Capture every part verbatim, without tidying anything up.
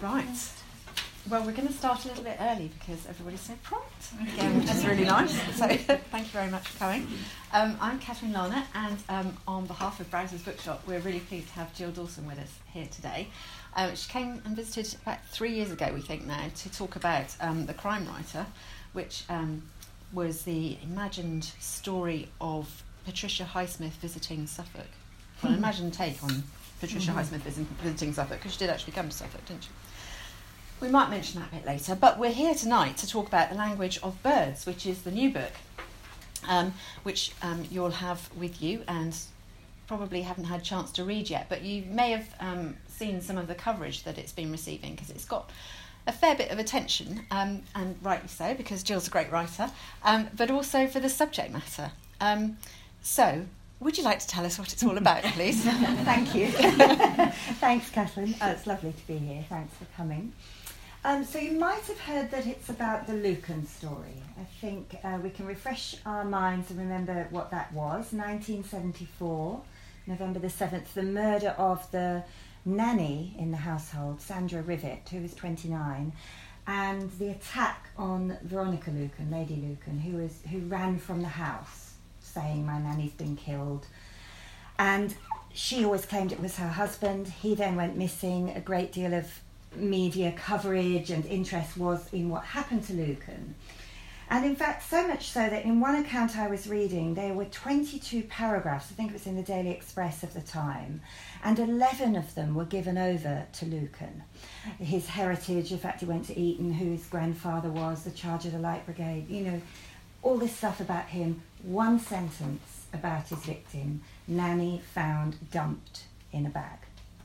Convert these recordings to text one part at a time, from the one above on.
Right. Well, we're going to start a little bit early because everybody's so prompt again, which is really nice. So thank you very much for coming. Um, I'm Catherine Larner, and um, on behalf of Browser's Bookshop, we're really pleased to have Jill Dawson with us here today. Um, she came and visited about three years ago, we think now, to talk about um, The Crime Writer, which um, was the imagined story of Patricia Highsmith visiting Suffolk. Well, an imagined take on Patricia mm-hmm. Highsmith visiting Suffolk, because she did actually come to Suffolk, didn't she? We might mention that a bit later, but we're here tonight to talk about The Language of Birds, which is the new book, um, which um, you'll have with you and probably haven't had a chance to read yet, but you may have um, seen some of the coverage that it's been receiving, because it's got a fair bit of attention, um, and rightly so, because Jill's a great writer, um, but also for the subject matter. Um, so, would you like to tell us what it's all about, please? Thank you. Thanks, Catherine. Oh, it's lovely to be here. Thanks for coming. Um, so you might have heard that it's about the Lucan story. I think uh, we can refresh our minds and remember what that was. nineteen seventy-four, November the seventh, the murder of the nanny in the household, Sandra Rivet, who was twenty-nine, and the attack on Veronica Lucan, Lady Lucan, who was who ran from the house, saying, "My nanny's been killed." And she always claimed it was her husband. He then went missing. A great deal of media coverage and interest was in what happened to Lucan. And in fact, so much so that in one account I was reading, there were twenty-two paragraphs, I think it was in the Daily Express of the time, and eleven of them were given over to Lucan. His heritage, the fact he went to Eton, who his grandfather was, the charge of the Light Brigade, you know, all this stuff about him. One sentence about his victim: nanny found dumped in a bag.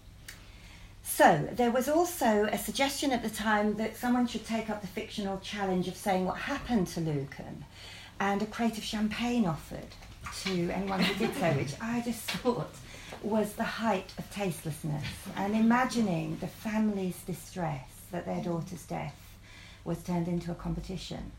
So there was also a suggestion at the time that someone should take up the fictional challenge of saying what happened to Lucan, and a crate of champagne offered to anyone who did so, which I just thought was the height of tastelessness, and imagining the family's distress that their daughter's death was turned into a competition.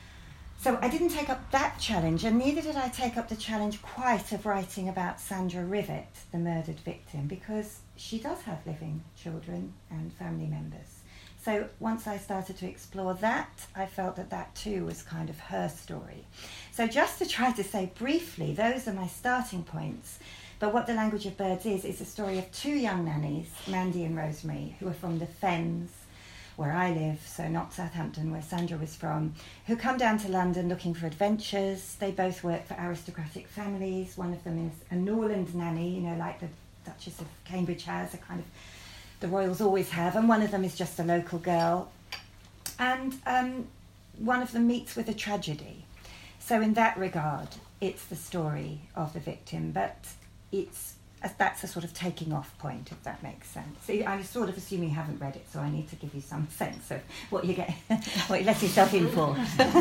So I didn't take up that challenge, and neither did I take up the challenge quite of writing about Sandra Rivet, the murdered victim, because she does have living children and family members. So once I started to explore that, I felt that that too was kind of her story. So just to try to say briefly, those are my starting points. But what The Language of Birds is, is a story of two young nannies, Mandy and Rosemary, who are from the Fens, where I live, so not Southampton, where Sandra was from, who come down to London looking for adventures. They both work for aristocratic families. One of them is a Norland nanny, you know, like the Duchess of Cambridge has, a kind of, the royals always have, and one of them is just a local girl. And um, one of them meets with a tragedy. So in that regard, it's the story of the victim, but it's that's a sort of taking off point, if that makes sense. So I sort of assume you haven't read it, so I need to give you some sense of what you get, what you let yourself in for.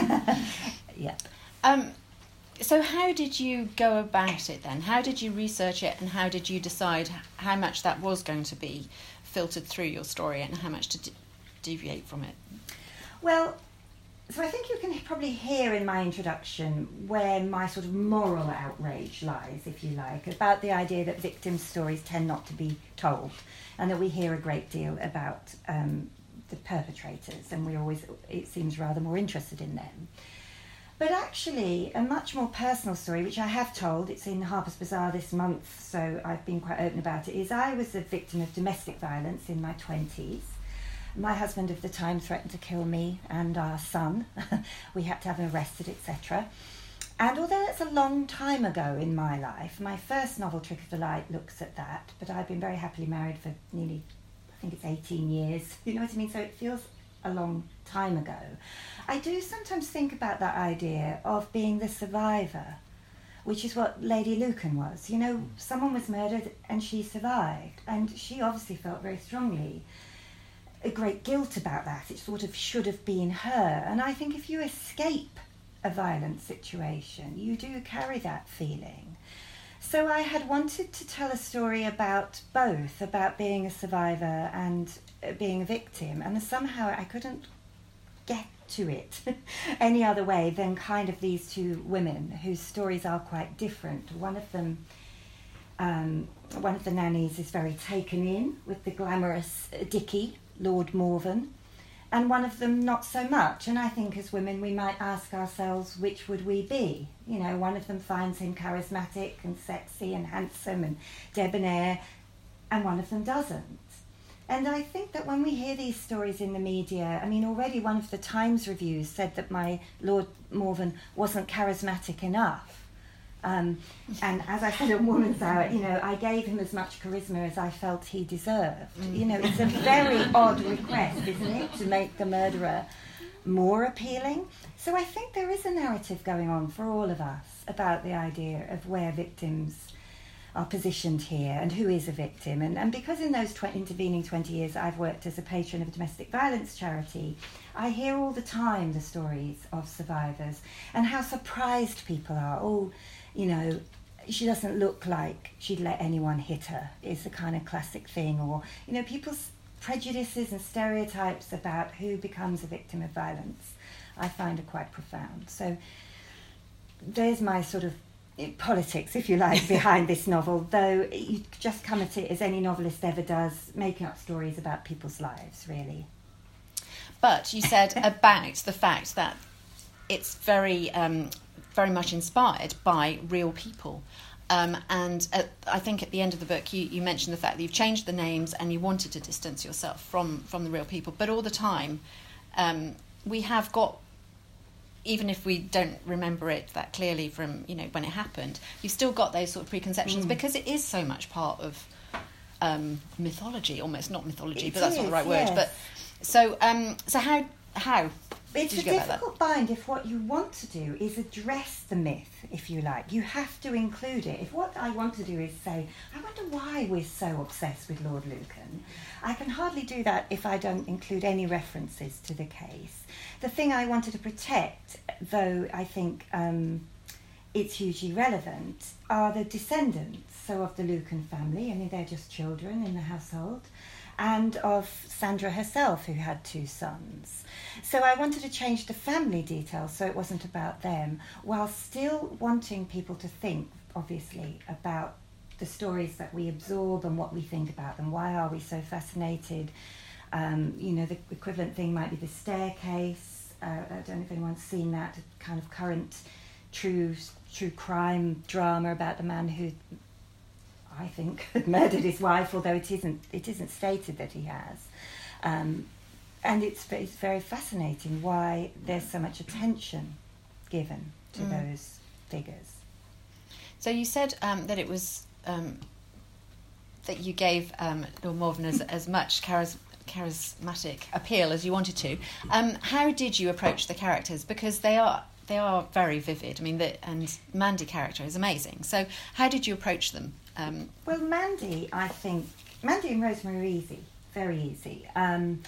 Yeah. Um, so how did you go about it then? How did you research it, and how did you decide how much that was going to be filtered through your story and how much to de- deviate from it? Well, so I think you can probably hear in my introduction where my sort of moral outrage lies, if you like, about the idea that victim stories tend not to be told, and that we hear a great deal about um, the perpetrators, and we always, it seems, rather more interested in them. But actually, a much more personal story, which I have told, it's in Harper's Bazaar this month, so I've been quite open about it, is I was a victim of domestic violence in my twenties. My husband of the time threatened to kill me and our son. We had to have him arrested, et cetera. And although that's a long time ago in my life, my first novel, Trick of the Light, looks at that, but I've been very happily married for nearly, I think it's eighteen years, you know what I mean? So it feels a long time ago. I do sometimes think about that idea of being the survivor, which is what Lady Lucan was. You know, someone was murdered and she survived, and she obviously felt very strongly a great guilt about that. It sort of should have been her. And I think if you escape a violent situation, you do carry that feeling. So I had wanted to tell a story about both, about being a survivor and being a victim, and somehow I couldn't get to it any other way than kind of these two women whose stories are quite different. One of them um, one of the nannies is very taken in with the glamorous Dickie, Lord Morven, and one of them not so much. And I think as women we might ask ourselves, which would we be? You know, one of them finds him charismatic and sexy and handsome and debonair, and one of them doesn't. And I think that when we hear these stories in the media, I mean, already one of the Times reviews said that my Lord Morven wasn't charismatic enough. Um, and as I said at Woman's Hour, you know, I gave him as much charisma as I felt he deserved. Mm. You know, it's a very odd request, isn't it, to make the murderer more appealing? So I think there is a narrative going on for all of us about the idea of where victims are positioned here and who is a victim. And, and because in those tw- intervening twenty years I've worked as a patron of a domestic violence charity, I hear all the time the stories of survivors and how surprised people are. Oh, you know, she doesn't look like she'd let anyone hit her, is the kind of classic thing. Or, you know, people's prejudices and stereotypes about who becomes a victim of violence, I find are quite profound. So there's my sort of politics, if you like, behind this novel, though you just come at it as any novelist ever does, making up stories about people's lives, really. But you said about the fact that it's very, um, very much inspired by real people. Um, and at, I think at the end of the book, you, you mentioned the fact that you've changed the names and you wanted to distance yourself from, from the real people. But all the time, um, we have got, even if we don't remember it that clearly from, you know, when it happened, you've still got those sort of preconceptions mm. because it is so much part of um, mythology, almost not mythology, it but that's is, not the right yes. word. But so, um, so how how it's did a you go difficult about that? bind if what you want to do is address the myth, if you like. You have to include it. If what I want to do is say, I wonder why we're so obsessed with Lord Lucan, I can hardly do that if I don't include any references to the case. The thing I wanted to protect, though I think um, it's hugely relevant, are the descendants, so of the Lucan family, I mean they're just children in the household, and of Sandra herself, who had two sons. So I wanted to change the family details so it wasn't about them, while still wanting people to think, obviously, about the stories that we absorb and what we think about them. Why are we so fascinated? Um, you know, the equivalent thing might be The Staircase. Uh, I don't know if anyone's seen that, a kind of current true true crime drama about the man who, I think, had murdered his wife, although it isn't it isn't stated that he has. Um, and it's, it's very fascinating why there's so much attention given to mm. those figures. So you said um, that it was um, that you gave um, Lord Morven as, as much charis- charismatic appeal as you wanted to. Um, how did you approach the characters? Because they are they are very vivid. I mean, the, and Mandy character is amazing. So how did you approach them? Um, well, Mandy, I think Mandy and Rosemary are easy, very easy. Um,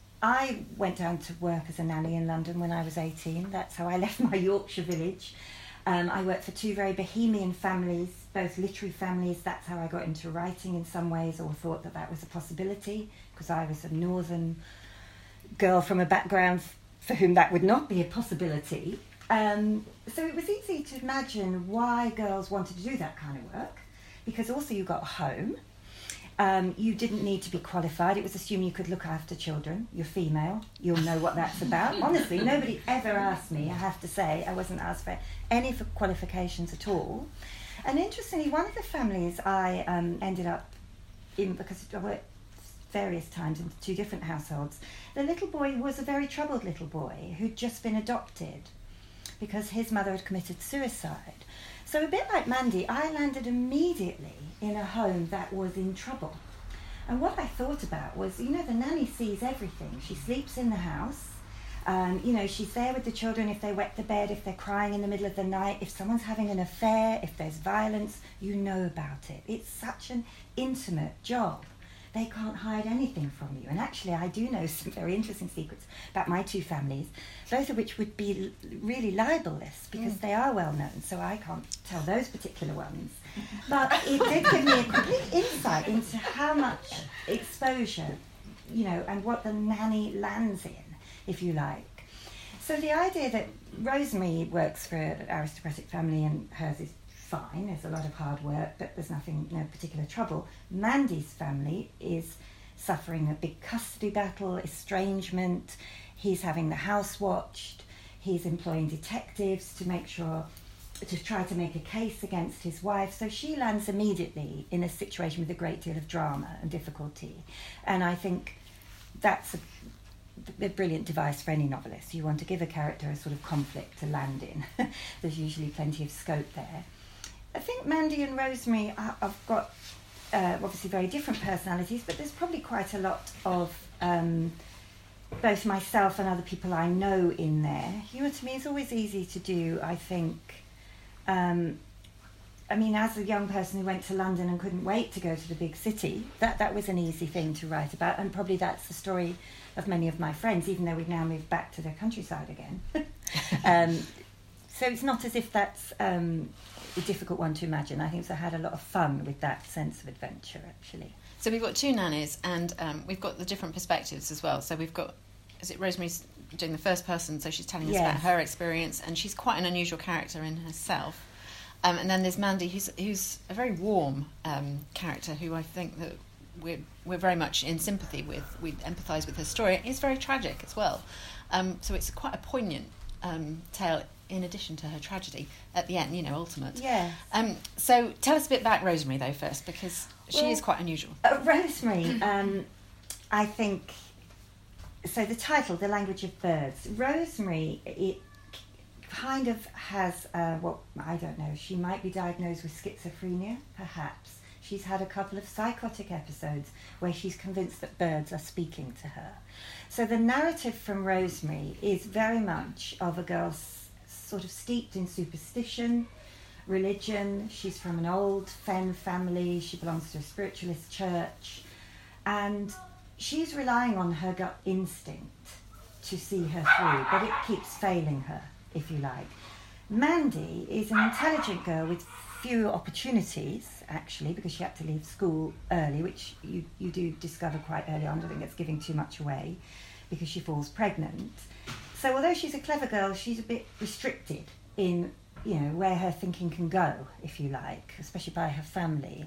I went down to work as a nanny in London when I was eighteen. That's how I left my Yorkshire village. Um, I worked for two very bohemian families, both literary families. That's how I got into writing in some ways, or thought that that was a possibility, because I was a northern girl from a background for whom that would not be a possibility. Um, so it was easy to imagine why girls wanted to do that kind of work, because also you got home. Um, you didn't need to be qualified. It was assumed you could look after children. You're female. You'll know what that's about. Honestly, nobody ever asked me, I have to say. I wasn't asked for any qualifications at all. And interestingly, one of the families I um, ended up in, because I worked various times in two different households, the little boy was a very troubled little boy who'd just been adopted because his mother had committed suicide. So a bit like Mandy, I landed immediately in a home that was in trouble. And what I thought about was, you know, the nanny sees everything. She sleeps in the house. Um, you know, she's there with the children if they wet the bed, if they're crying in the middle of the night, if someone's having an affair, if there's violence, you know about it. It's such an intimate job. They can't hide anything from you. And actually, I do know some very interesting secrets about my two families, both of which would be l- really libelous because mm. they are well known, so I can't tell those particular ones. But it did give me a complete insight into how much exposure, you know, and what the nanny lands in, if you like. So the idea that Rosemary works for an aristocratic family and hers is fine, there's a lot of hard work, but there's nothing, no particular trouble. Mandy's family is suffering a big custody battle, estrangement. He's having the house watched. He's employing detectives to make sure, to try to make a case against his wife. So she lands immediately in a situation with a great deal of drama and difficulty. And I think that's a, a brilliant device for any novelist. You want to give a character a sort of conflict to land in. There's usually plenty of scope there. I think Mandy and Rosemary have got uh, obviously very different personalities, but there's probably quite a lot of um, both myself and other people I know in there. Humour to me is always easy to do, I think. Um, I mean, as a young person who went to London and couldn't wait to go to the big city, that, that was an easy thing to write about, and probably that's the story of many of my friends, even though we've now moved back to the countryside again. um, so it's not as if that's um, a difficult one to imagine. I think so I had a lot of fun with that sense of adventure, actually. So we've got two nannies, and um, we've got the different perspectives as well. So we've got, is it Rosemary's doing the first person, so she's telling us yes. about her experience, and she's quite an unusual character in herself. Um, and then there's Mandy, who's who's a very warm um, character, who I think that we're we're very much in sympathy with. We empathise with her story. It's very tragic as well, um, so it's quite a poignant um, tale. In addition to her tragedy at the end, you know, ultimate. Yeah. Um. So tell us a bit about Rosemary though first, because she well, is quite unusual. Uh, Rosemary, um, I think. So the title, The Language of Birds. Rosemary, it kind of has, uh, what, I don't know, she might be diagnosed with schizophrenia, perhaps. She's had a couple of psychotic episodes where she's convinced that birds are speaking to her. So the narrative from Rosemary is very much of a girl s- sort of steeped in superstition, religion. She's from an old Fen family. She belongs to a spiritualist church. And she's relying on her gut instinct to see her through, but it keeps failing her, if you like. Mandy is an intelligent girl with few opportunities, actually, because she had to leave school early, which you, you do discover quite early on. I don't think it's giving too much away, because she falls pregnant. So although she's a clever girl, she's a bit restricted in, you know, where her thinking can go, if you like, especially by her family.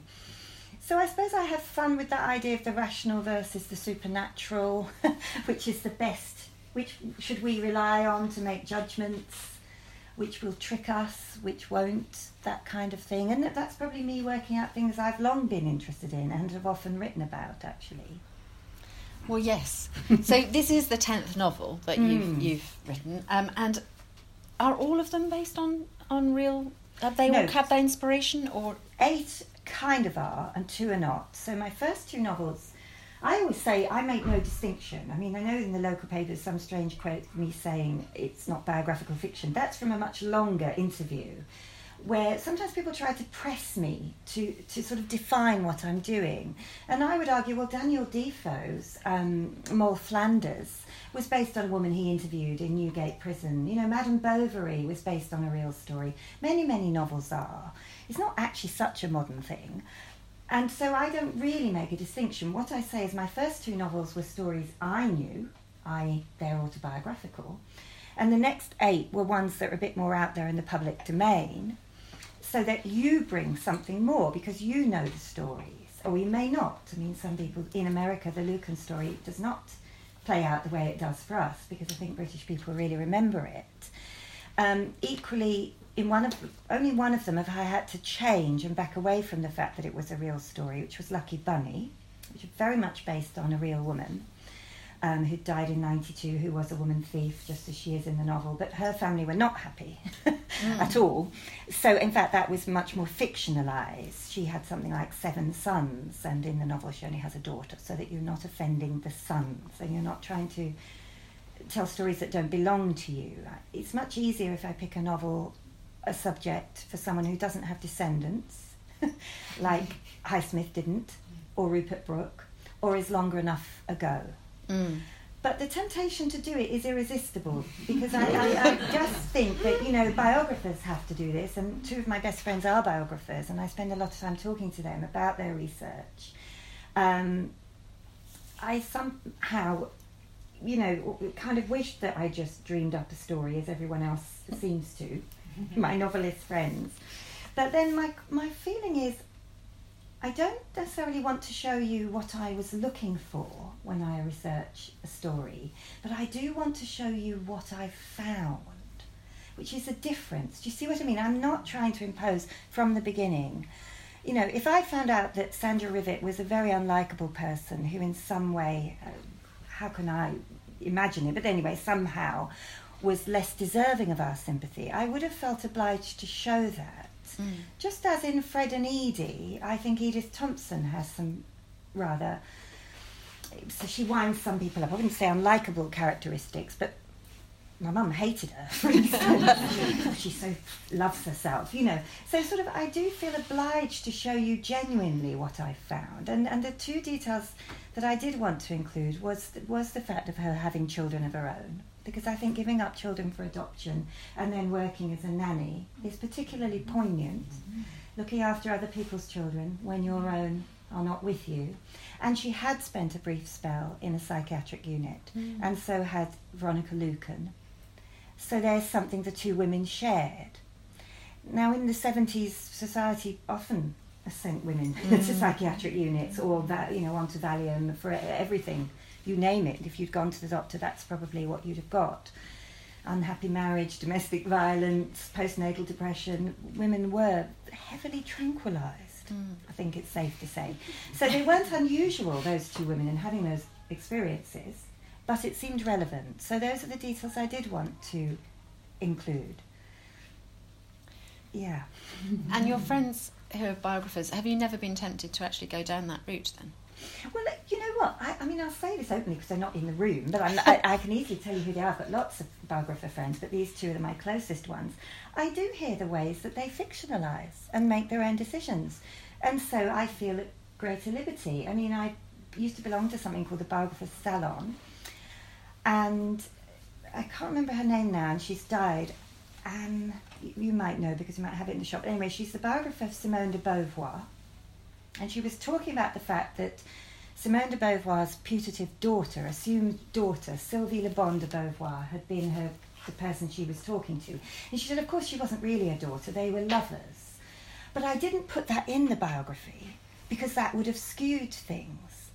So I suppose I have fun with that idea of the rational versus the supernatural, which is the best, which should we rely on to make judgments, which will trick us, which won't, that kind of thing. And that's probably me working out things I've long been interested in and have often written about, actually. Well, yes. So this is the tenth novel that Mm. you've you've written, um, and are all of them based on, on real? Have they No. all had their inspiration, or Eight kind of are, and two are not. So my first two novels, I always say I make no distinction. I mean, I know in the local papers some strange quote of me saying it's not biographical fiction. That's from a much longer interview, where sometimes people try to press me to, to sort of define what I'm doing. And I would argue, well, Daniel Defoe's um, Moll Flanders was based on a woman he interviewed in Newgate Prison. You know, Madame Bovary was based on a real story. Many, many novels are. It's not actually such a modern thing. And so I don't really make a distinction. What I say is my first two novels were stories I knew, that is they're autobiographical. And the next eight were ones that are a bit more out there in the public domain, so that you bring something more because you know the stories, or you may not. I mean, some people in America, the Lucan story does not play out the way it does for us, because I think British people really remember it. Um, equally, in one of only one of them have I had to change and back away from the fact that it was a real story, which was Lucky Bunny, which is very much based on a real woman um, who died in ninety-two, who was a woman thief, just as she is in the novel, but her family were not happy mm. at all. So, in fact, that was much more fictionalised. She had something like seven sons, and in the novel she only has a daughter, so that you're not offending the sons, and you're not trying to tell stories that don't belong to you. It's much easier if I pick a novel, a subject for someone who doesn't have descendants, like Highsmith didn't, or Rupert Brooke, or is longer enough ago. Mm. But the temptation to do it is irresistible, because I, I, I just think that, you know, biographers have to do this, and two of my best friends are biographers, and I spend a lot of time talking to them about their research. Um, I somehow, you know, kind of wish that I just dreamed up a story, as everyone else seems to, my novelist friends. But then my my feeling is, I don't necessarily want to show you what I was looking for when I research a story, but I do want to show you what I found, which is a difference. Do you see what I mean? I'm not trying to impose from the beginning. You know, if I found out that Sandra Rivet was a very unlikable person who in some way, uh, how can I imagine it, but anyway, somehow was less deserving of our sympathy, I would have felt obliged to show that. Mm. Just as in Fred and Edie, I think Edith Thompson has some rather, so she winds some people up. I wouldn't say unlikable characteristics, but my mum hated her, for instance. She so loves herself, you know. So sort of, I do feel obliged to show you genuinely what I found. And and the two details that I did want to include was was the fact of her having children of her own. Because I think giving up children for adoption and then working as a nanny is particularly poignant, looking after other people's children when your own are not with you. And she had spent a brief spell in a psychiatric unit, mm. and so had Veronica Lucan. So there's something the two women shared. Now in the seventies, society often sent women mm. to psychiatric units or that, you know, onto Valium for everything. You name it. If you'd gone to the doctor, that's probably what you'd have got. Unhappy marriage, domestic violence, postnatal depression. Women were heavily tranquilised, mm. I think it's safe to say. So they weren't unusual, those two women, in having those experiences, but it seemed relevant. So those are the details I did want to include. Yeah. And your friends who are biographers, have you never been tempted to actually go down that route then? Well, you know what? I, I mean, I'll say this openly because they're not in the room, but I'm, I, I can easily tell you who they are. I've got lots of biographer friends, but these two are my closest ones. I do hear the ways that they fictionalise and make their own decisions. And so I feel at greater liberty. I mean, I used to belong to something called the Biographer's Salon, and I can't remember her name now, and she's died. Anne, you might know because you might have it in the shop. Anyway, she's the biographer of Simone de Beauvoir. And she was talking about the fact that Simone de Beauvoir's putative daughter, assumed daughter, Sylvie Le Bon de Beauvoir, had been her the person she was talking to. And she said, of course, she wasn't really a daughter, they were lovers. But I didn't put that in the biography because that would have skewed things.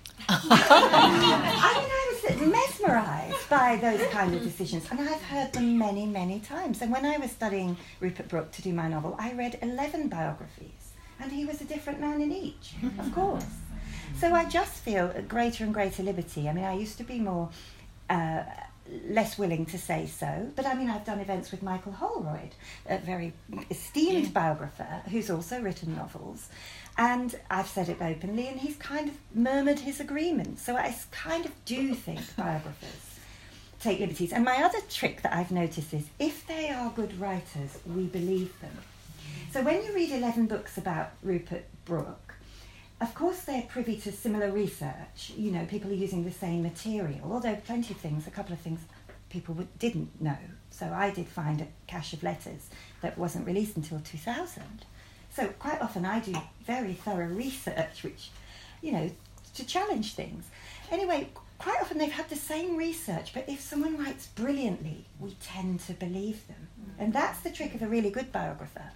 I mean, I was mesmerised by those kind of decisions, and I've heard them many, many times. And when I was studying Rupert Brooke to do my novel, I read eleven biographies. And he was a different man in each, of course. So I just feel a greater and greater liberty. I mean, I used to be more, uh, less willing to say so. But I mean, I've done events with Michael Holroyd, a very esteemed yeah. biographer who's also written novels. And I've said it openly, and he's kind of murmured his agreement. So I kind of do think biographers take liberties. And my other trick that I've noticed is, if they are good writers, we believe them. So when you read eleven books about Rupert Brooke, of course they're privy to similar research. You know, people are using the same material, although plenty of things, a couple of things people would, didn't know. So I did find a cache of letters that wasn't released until two thousand. So quite often I do very thorough research, which, you know, to challenge things. Anyway, quite often they've had the same research, but if someone writes brilliantly, we tend to believe them. And that's the trick of a really good biographer.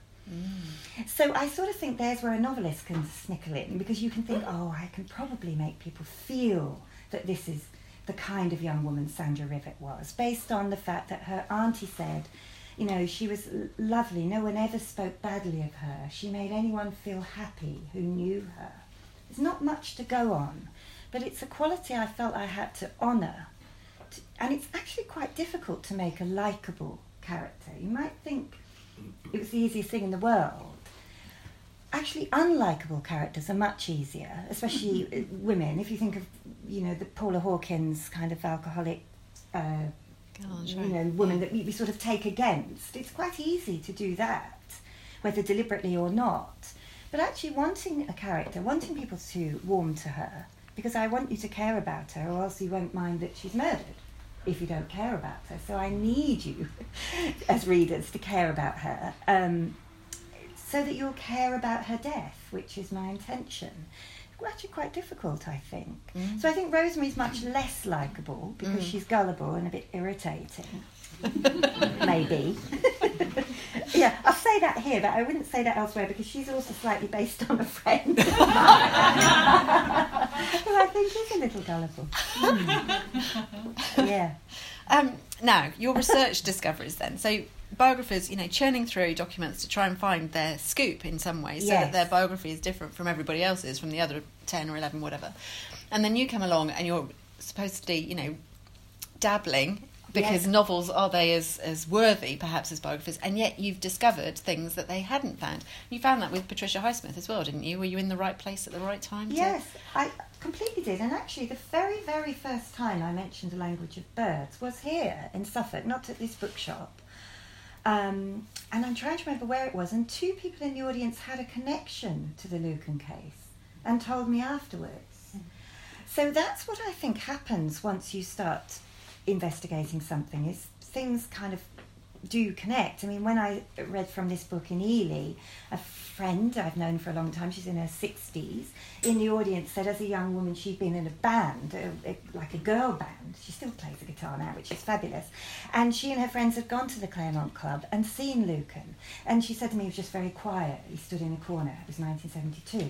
Mm. So I sort of think there's where a novelist can snickle in, because you can think, oh, I can probably make people feel that this is the kind of young woman Sandra Rivet was, based on the fact that her auntie said, you know, she was l- lovely, no one ever spoke badly of her, she made anyone feel happy who knew her. There's not much to go on, but it's a quality I felt I had to honour, to, and it's actually quite difficult to make a likeable character. You might think it was the easiest thing in the world. Actually, unlikable characters are much easier, especially women. If you think of, you know, the Paula Hawkins kind of alcoholic, uh, on, you know, woman that we, we sort of take against. It's quite easy to do that, whether deliberately or not. But actually wanting a character, wanting people to warm to her, because I want you to care about her, or else you won't mind that she's murdered if you don't care about her. So I need you, as readers, to care about her, um, so that you'll care about her death, which is my intention. Well, actually quite difficult, I think. Mm. So I think Rosemary's much less likeable, because mm. she's gullible and a bit irritating. Maybe. Yeah, I'll say that here, but I wouldn't say that elsewhere because she's also slightly based on a friend who I think is a little gullible. Mm. Yeah. Um, now, your research discoveries then. So biographers, you know, churning through documents to try and find their scoop in some ways, so Yes. that their biography is different from everybody else's, from the other ten or eleven, whatever. And then you come along and you're supposedly, you know, dabbling, because Yes. novels, are they as, as worthy, perhaps, as biographers, and yet you've discovered things that they hadn't found. You found that with Patricia Highsmith as well, didn't you? Were you in the right place at the right time? to- Yes, I completely did. And actually, the very, very first time I mentioned The Language of Birds was here in Suffolk, not at this bookshop. Um, and I'm trying to remember where it was. And two people in the audience had a connection to the Lucan case and told me afterwards. Mm. So that's what I think happens once you start investigating something, is things kind of do connect. I mean, when I read from this book in Ely, a friend I've known for a long time, she's in her sixties, in the audience said as a young woman she'd been in a band, a, a, like a girl band. She still plays the guitar now, which is fabulous. And she and her friends had gone to the Claremont Club and seen Lucan. And she said to me he was just very quiet. He stood in a corner. It was nineteen seventy-two.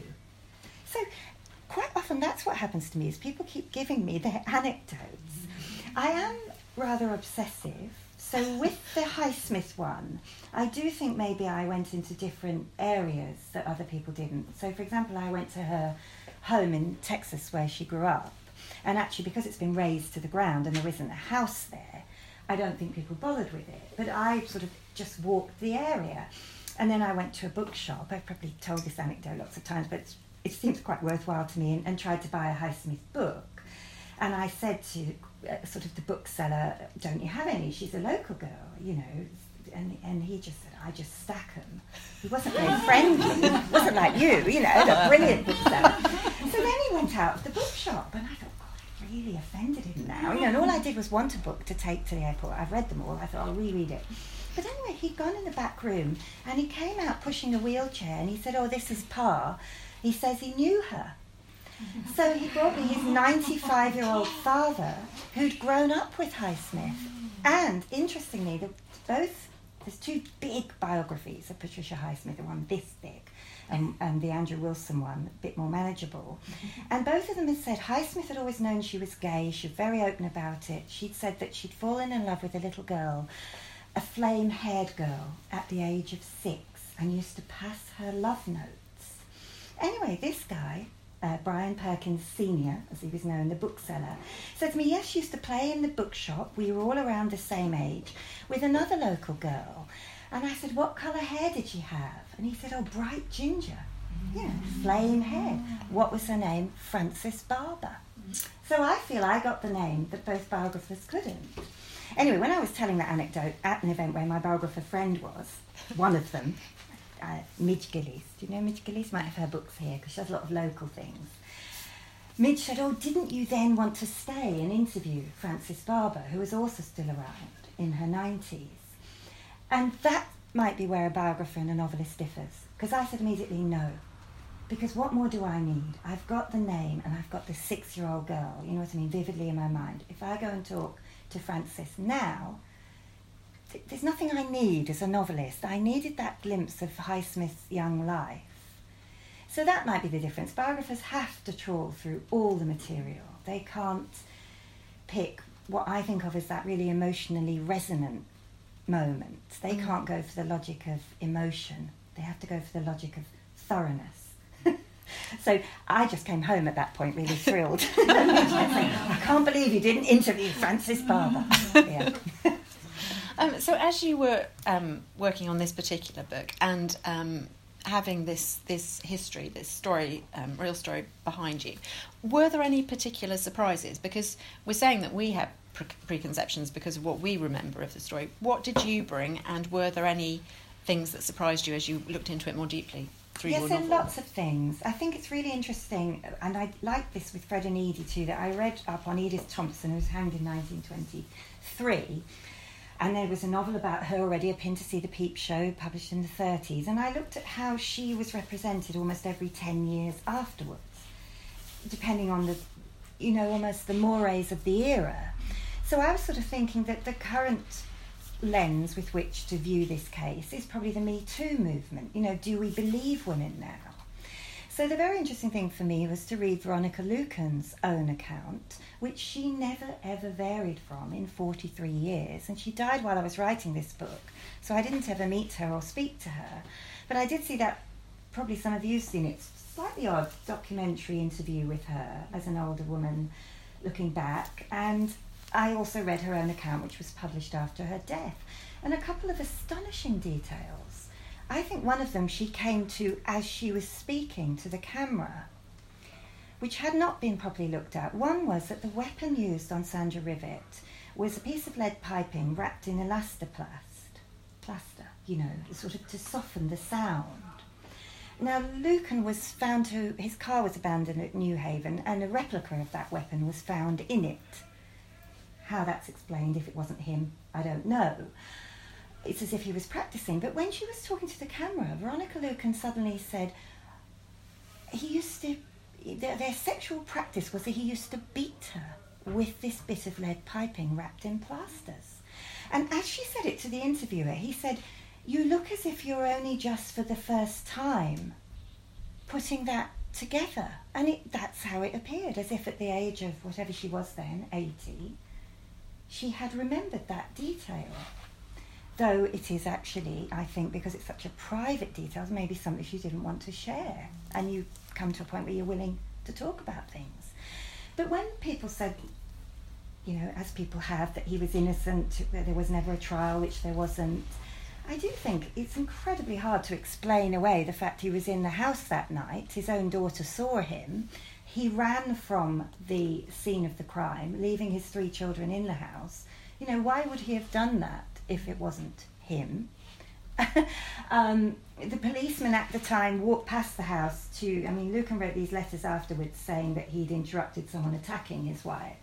So quite often that's what happens to me, is people keep giving me their anecdotes. I am rather obsessive. So with the Highsmith one, I do think maybe I went into different areas that other people didn't. So, for example, I went to her home in Texas where she grew up. And actually, because it's been razed to the ground and there isn't a house there, I don't think people bothered with it. But I sort of just walked the area. And then I went to a bookshop. I've probably told this anecdote lots of times, but it's, it seems quite worthwhile to me, and, and tried to buy a Highsmith book. And I said to uh, sort of the bookseller, don't you have any? She's a local girl, you know. And and he just said, I just stack them. He wasn't very friendly. He wasn't like you, you know, the brilliant bookseller. So then he went out of the bookshop, and I thought, God, I really offended him now. You know, and all I did was want a book to take to the airport. I've read them all. I thought, I'll reread it. But anyway, he'd gone in the back room, and he came out pushing a wheelchair, and he said, oh, this is Pa. He says he knew her. So he brought me his ninety-five-year-old father, who'd grown up with Highsmith. And interestingly, the, both there's two big biographies of Patricia Highsmith, the one this big, and, and the Andrew Wilson one, a bit more manageable. And both of them had said Highsmith had always known she was gay. She was very open about it. She'd said that she'd fallen in love with a little girl, a flame-haired girl, at the age of six, and used to pass her love notes. Anyway, this guy, Uh, Brian Perkins Senior, as he was known, the bookseller, said to me, yes, she used to play in the bookshop. We were all around the same age, with another local girl. And I said, what colour hair did she have? And he said, oh, bright ginger, you know, flame hair. What was her name? Frances Barber. So I feel I got the name that both biographers couldn't. Anyway, when I was telling that anecdote at an event where my biographer friend was, one of them, Uh, Midge Gillies. Do you know Midge Gillies? Might have her books here because she does a lot of local things. Midge said, oh, didn't you then want to stay and interview Frances Barber, who was also still around in her nineties? And that might be where a biographer and a novelist differs. Because I said immediately no. Because what more do I need? I've got the name and I've got the six-year-old girl, you know what I mean, vividly in my mind. If I go and talk to Frances now, there's nothing I need as a novelist. I needed that glimpse of Highsmith's young life. So that might be the difference. Biographers have to trawl through all the material. They can't pick what I think of as that really emotionally resonant moment. They mm. can't go for the logic of emotion. They have to go for the logic of thoroughness. So I just came home at that point really thrilled. I can't believe you didn't interview Frances Barber. Yeah. Um, so as you were um, working on this particular book and um, having this this history, this story, um, real story behind you, were there any particular surprises? Because we're saying that we have pre- preconceptions because of what we remember of the story. What did you bring, and were there any things that surprised you as you looked into it more deeply through yes, your novel? Yes, there are lots of things. I think it's really interesting, and I like this with Fred and Edie too, that I read up on Edith Thompson, who was hanged in nineteen twenty-three. And there was a novel about her already, A Pin to See the Peep Show, published in the thirties. And I looked at how she was represented almost every ten years afterwards, depending on the, you know, almost the mores of the era. So I was sort of thinking that the current lens with which to view this case is probably the Me Too movement. You know, do we believe women now? So the very interesting thing for me was to read Veronica Lucan's own account, which she never ever varied from in forty-three years. And she died while I was writing this book, so I didn't ever meet her or speak to her. But I did see that, probably some of you have seen it, slightly odd documentary interview with her as an older woman looking back. And I also read her own account, which was published after her death. And a couple of astonishing details. I think one of them she came to as she was speaking to the camera, which had not been properly looked at. One was that the weapon used on Sandra Rivet was a piece of lead piping wrapped in elastoplast, plaster, you know, sort of to soften the sound. Now, Lucan was found to, his car was abandoned at New Haven, and a replica of that weapon was found in it. How that's explained, if it wasn't him, I don't know. It's as if he was practicing. But when she was talking to the camera, Veronica Lucan suddenly said, he used to, their, their sexual practice was that he used to beat her with this bit of lead piping wrapped in plasters. And as she said it to the interviewer, he said, you look as if you're only just for the first time putting that together. And it, that's how it appeared, as if at the age of whatever she was then, eighty, she had remembered that detail. Though it is actually, I think, because it's such a private detail, maybe something she didn't want to share. And you come to a point where you're willing to talk about things. But when people said, you know, as people have, that he was innocent, that there was never a trial, which there wasn't, I do think it's incredibly hard to explain away the fact he was in the house that night. His own daughter saw him. He ran from the scene of the crime, leaving his three children in the house. You know, why would he have done that if it wasn't him? um, the policeman at the time walked past the house to, I mean, Lucan wrote these letters afterwards saying that he'd interrupted someone attacking his wife.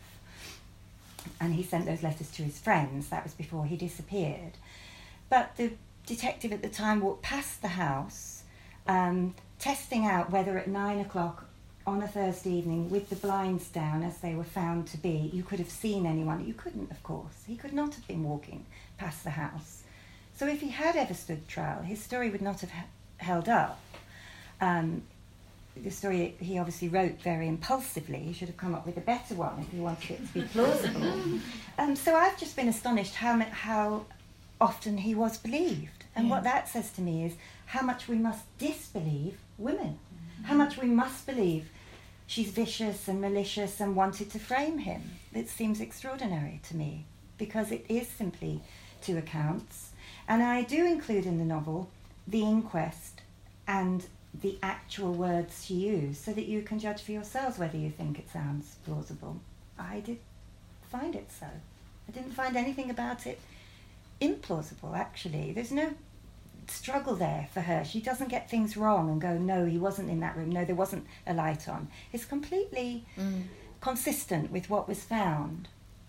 And he sent those letters to his friends. That was before he disappeared. But the detective at the time walked past the house, um, testing out whether at nine o'clock on a Thursday evening, with the blinds down as they were found to be, you could have seen anyone. You couldn't, of course. He could not have been walking past the house. So if he had ever stood trial, his story would not have h- held up. Um, the story he obviously wrote very impulsively. He should have come up with a better one if he wanted it to be plausible. um, so I've just been astonished how how often he was believed. And yeah. What that says to me is how much we must disbelieve women. Mm-hmm. How much we must believe she's vicious and malicious and wanted to frame him. It seems extraordinary to me, because it is simply two accounts. And I do include in the novel the inquest and the actual words she used, so that you can judge for yourselves whether you think it sounds plausible. I did find it so. I didn't find anything about it implausible, actually. There's no struggle there for her. She doesn't get things wrong and go, no, he wasn't in that room, no, there wasn't a light on. It's completely mm. consistent with what was found.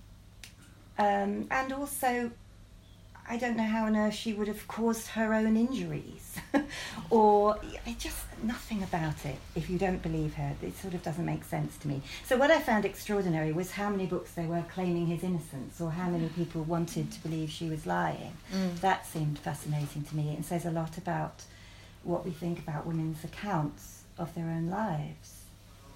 Um, and also, I don't know how on earth she would have caused her own injuries. or it just nothing about it. If you don't believe her, it sort of doesn't make sense to me. So what I found extraordinary was how many books there were claiming his innocence, or how many people wanted to believe she was lying. Mm. That seemed fascinating to me, and says a lot about what we think about women's accounts of their own lives.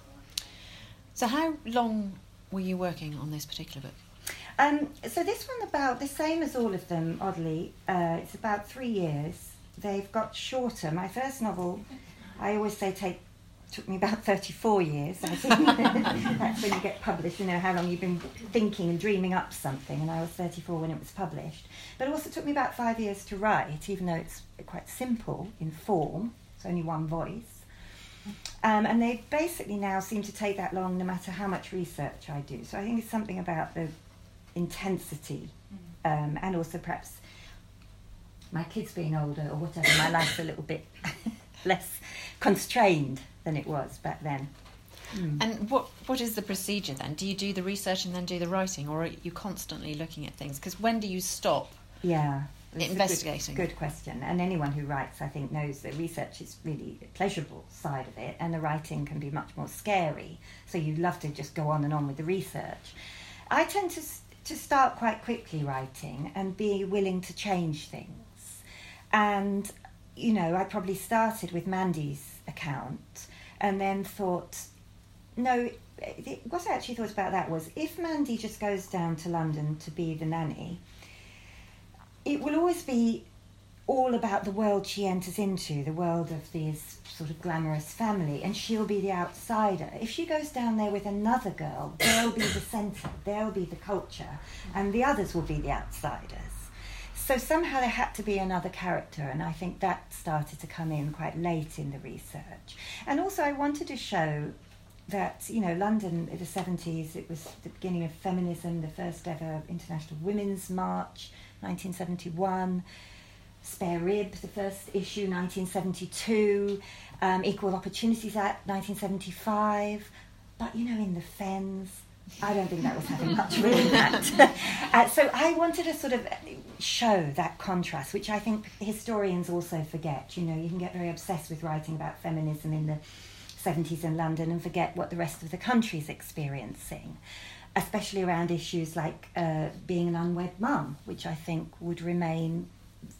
So how long were you working on this particular book? Um, so this one, about the same as all of them, oddly. Uh, it's about three years. They've got shorter. My first novel, I always say, take took me about thirty-four years. I think that's when you get published, you know, how long you've been thinking and dreaming up something, and I was thirty-four when it was published. But it also took me about five years to write, even though it's quite simple in form. It's only one voice. Um, and they basically now seem to take that long no matter how much research I do. So I think it's something about the intensity, um, and also perhaps my kids being older or whatever, my life's a little bit less constrained than it was back then. Mm. And what what is the procedure then? Do you do the research and then do the writing, or are you constantly looking at things? Because when do you stop yeah, investigating? Good, good question. And anyone who writes, I think, knows that research is really the pleasurable side of it, and the writing can be much more scary. So you love to just go on and on with the research. I tend to to start quite quickly writing and be willing to change things. And, you know, I probably started with Mandy's account and then thought, no, it, what I actually thought about that was, if Mandy just goes down to London to be the nanny, it will always be all about the world she enters into, the world of this sort of glamorous family, and she'll be the outsider. If she goes down there with another girl, they'll be the centre, they'll be the culture, and the others will be the outsiders. So somehow there had to be another character, and I think that started to come in quite late in the research. And also I wanted to show that, you know, London in the seventies, it was the beginning of feminism, the first ever International Women's March, nineteen seventy-one, Spare Rib, the first issue, nineteen seventy-two, um, Equal Opportunities Act, nineteen seventy-five. But, you know, in the Fens, I don't think that was having much real impact. uh, so I wanted to sort of show that contrast, which I think historians also forget. You know, you can get very obsessed with writing about feminism in the seventies in London and forget what the rest of the country's experiencing, especially around issues like uh, being an unwed mum, which I think would remain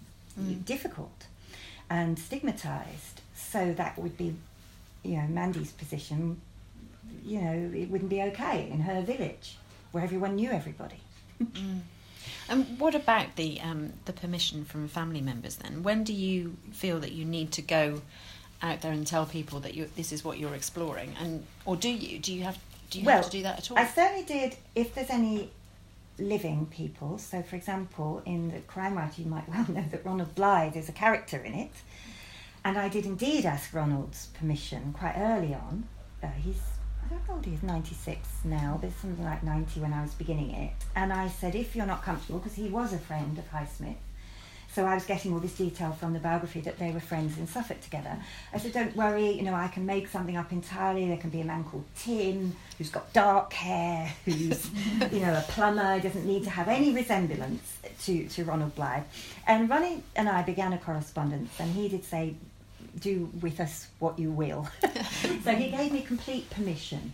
mm. difficult and stigmatised. So that would be, you know, Mandy's position, you know, it wouldn't be okay in her village where everyone knew everybody. mm. And what about the um, the permission from family members then? When do you feel that you need to go out there and tell people that you this is what you're exploring, and or do you do you have do you well, have to do that at all? I certainly did. If there's any living people, so for example in the crime writer you might well know that Ronald Blythe is a character in it, and I did indeed ask Ronald's permission quite early on. Uh, he's I don't know how old he is, ninety-six now, but something like ninety when I was beginning it, and I said, if you're not comfortable, because he was a friend of Highsmith, so I was getting all this detail from the biography that they were friends in Suffolk together. I said, don't worry, you know, I can make something up entirely. There can be a man called Tim who's got dark hair, who's, you know, a plumber, doesn't need to have any resemblance to, to Ronald Blythe. And Ronnie and I began a correspondence, and he did say, do with us what you will. So he gave me complete permission.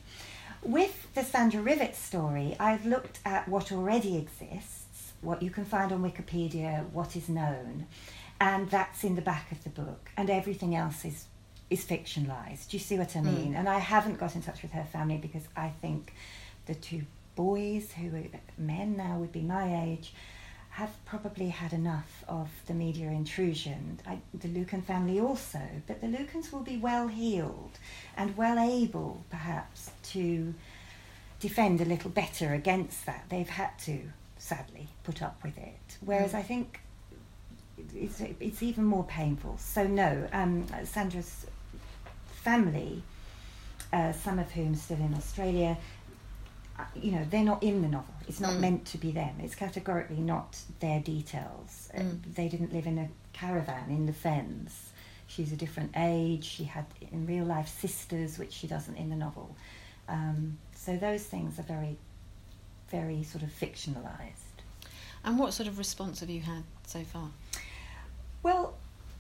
With the Sandra Rivett story, I've looked at what already exists, what you can find on Wikipedia, what is known, and that's in the back of the book, and everything else is is fictionalised. Do you see what I mean? Mm. And I haven't got in touch with her family because I think the two boys, who are men now, would be my age, have probably had enough of the media intrusion. I, the Lucan family also, but the Lucans will be well healed and well able, perhaps, to defend a little better against that. They've had to, sadly, put up with it. Whereas mm. I think it's, it's even more painful. So no, um, Sandra's family, uh, some of whom still in Australia, you know, they're not in the novel. It's not mm. meant to be them. It's categorically not their details. Mm. Uh, they didn't live in a caravan in the Fens. She's a different age. She had, in real life, sisters, which she doesn't in the novel. Um, so those things are very, very sort of fictionalised. And what sort of response have you had so far? Well,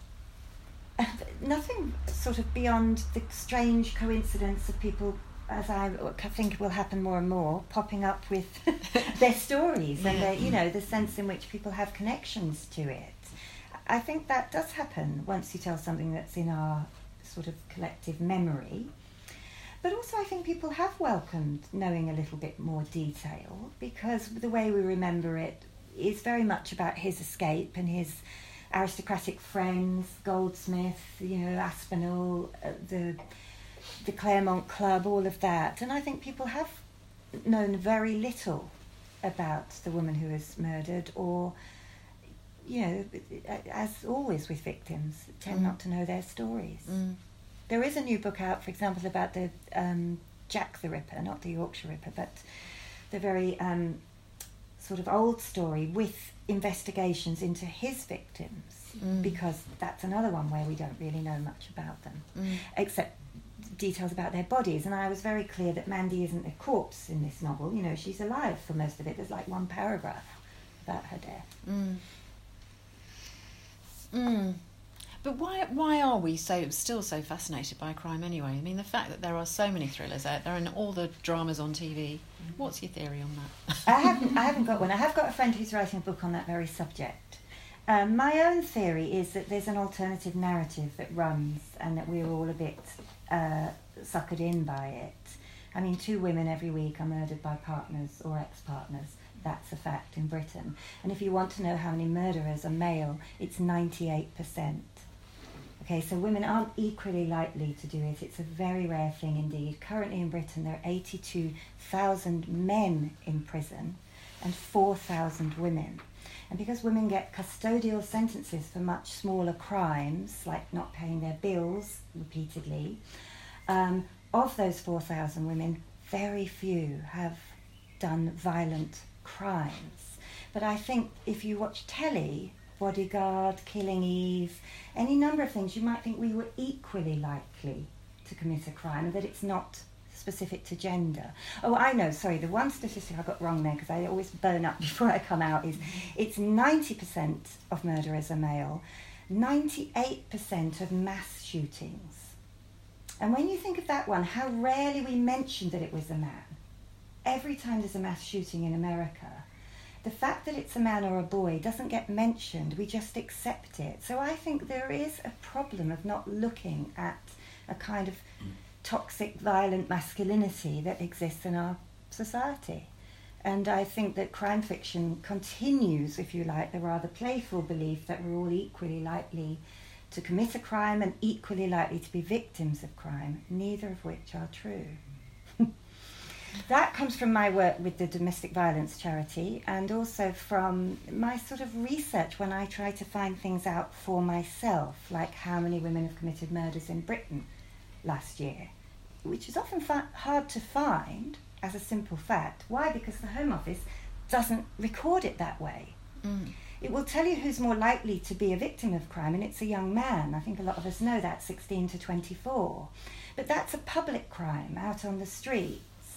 nothing sort of beyond the strange coincidence of people, as I think will happen more and more, popping up with their stories yeah. and their, you know, the sense in which people have connections to it. I think that does happen once you tell something that's in our sort of collective memory. But also I think people have welcomed knowing a little bit more detail, because the way we remember it is very much about his escape and his aristocratic friends, Goldsmith, you know, Aspinall, uh, the... the Claremont Club, all of that. And I think people have known very little about the woman who was murdered, or, you know, as always with victims, tend mm. not to know their stories. Mm. There is a new book out, for example, about the um, Jack the Ripper, not the Yorkshire Ripper, but the very um, sort of old story with investigations into his victims, mm. because that's another one where we don't really know much about them, mm. except details about their bodies. And I was very clear that Mandy isn't a corpse in this novel. You know, she's alive for most of it. There's like one paragraph about her death. Mm. Mm. But why why are we so still so fascinated by crime anyway? I mean, the fact that there are so many thrillers out there and all the dramas on T V. What's your theory on that? I haven't I haven't got one. I have got a friend who's writing a book on that very subject. Um, my own theory is that there's an alternative narrative that runs and that we're all a bit uh, suckered in by it. I mean, two women every week are murdered by partners or ex-partners. That's a fact in Britain. And if you want to know how many murderers are male, it's ninety-eight percent. Okay, so women aren't equally likely to do it. It's a very rare thing indeed. Currently in Britain, there are eighty-two thousand men in prison and four thousand women. And because women get custodial sentences for much smaller crimes, like not paying their bills repeatedly, um, of those four thousand women, very few have done violent crimes. But I think if you watch telly, Bodyguard, Killing Eve, any number of things, you might think we were equally likely to commit a crime, and that it's not specific to gender. Oh, I know, sorry, the one statistic I got wrong there, because I always burn up before I come out, is it's ninety percent of murderers are male, ninety-eight percent of mass shootings. And when you think of that one, how rarely we mention that it was a man. Every time there's a mass shooting in America, the fact that it's a man or a boy doesn't get mentioned, we just accept it. So I think there is a problem of not looking at a kind of toxic, violent masculinity that exists in our society. And I think that crime fiction continues, if you like, the rather playful belief that we're all equally likely to commit a crime and equally likely to be victims of crime, neither of which are true. That comes from my work with the Domestic Violence Charity, and also from my sort of research when I try to find things out for myself, like how many women have committed murders in Britain last year, which is often fa- hard to find as a simple fact. Why? Because the Home Office doesn't record it that way. Mm. It will tell you who's more likely to be a victim of crime, and it's a young man. I think a lot of us know that, sixteen to twenty-four. But that's a public crime out on the street.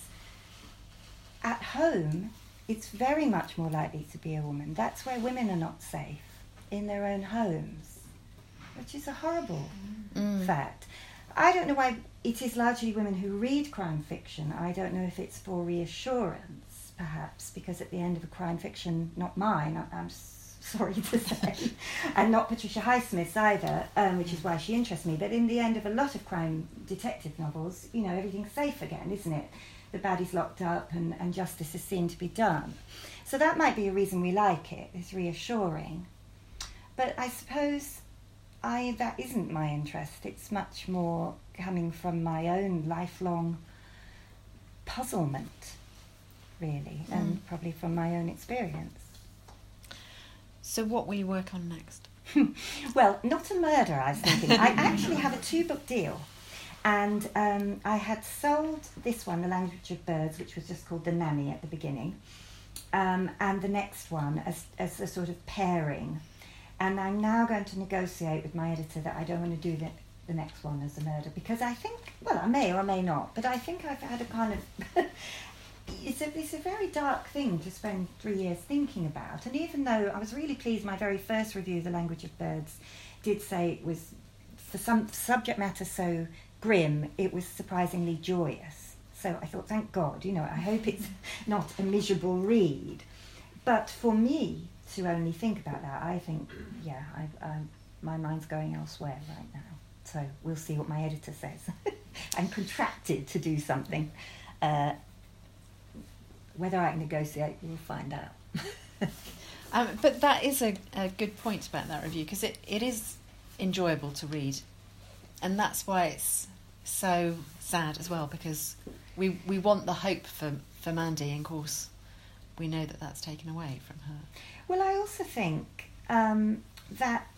At home, it's very much more likely to be a woman. That's where women are not safe, in their own homes, which is a horrible mm. fact. I don't know why it is largely women who read crime fiction. I don't know if it's for reassurance, perhaps, because at the end of a crime fiction, not mine, I, I'm sorry to say, and not Patricia Highsmith's either, um, which is why she interests me, but in the end of a lot of crime detective novels, you know, everything's safe again, isn't it? The baddie's locked up and, and justice is seen to be done. So that might be a reason we like it, it's reassuring. But I suppose I that isn't my interest. It's much more coming from my own lifelong puzzlement, really, mm. and probably from my own experience. So what will you work on next? Well, not a murder, I was thinking. I actually have a two-book deal. And um, I had sold this one, The Language of Birds, which was just called The Nanny at the beginning, um, and the next one as, as a sort of pairing. And I'm now going to negotiate with my editor that I don't want to do the, the next one as a murder, because I think, well, I may or I may not, but I think I've had a kind of... it's, a, it's a very dark thing to spend three years thinking about. And even though I was really pleased, my very first review of The Language of Birds did say it was, for some subject matter so grim, it was surprisingly joyous. So I thought, thank God, you know, I hope it's not a miserable read. But for me to only think about that, I think, yeah, I, I, my mind's going elsewhere right now. So we'll see what my editor says. I'm contracted to do something. Uh, whether I can negotiate, we'll find out. um, but that is a, a good point about that review, because it, it is enjoyable to read. And that's why it's so sad as well, because we we want the hope for, for Mandy, and of course we know that that's taken away from her. Well, I also think um, that